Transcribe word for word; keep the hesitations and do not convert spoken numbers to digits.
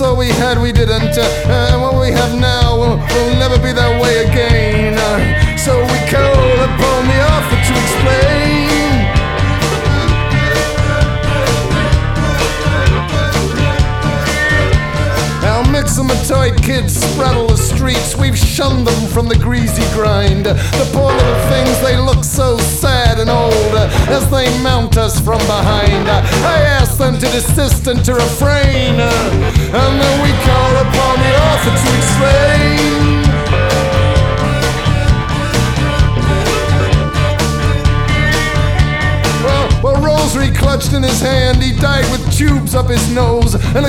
all we had we didn't, uh, and what we have now will, will never be that way again. Uh, so we call upon the author to explain. Our mixamatoid kids spraddle the streets. We've shunned them from the greasy grind. The poor little things, they look so sad and old as they mount us from behind. I ask them to desist and to refrain, and then we call upon the author to explain. Well, well, rosary clutched in his hand, he died with tubes up his nose and a